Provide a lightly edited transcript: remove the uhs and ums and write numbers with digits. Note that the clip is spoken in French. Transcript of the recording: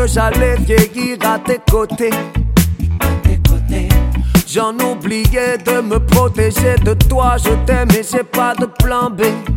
que j'allais vieillir à tes côtés. J'en oubliais de me protéger de toi. Je t'aime et j'ai pas de plan B.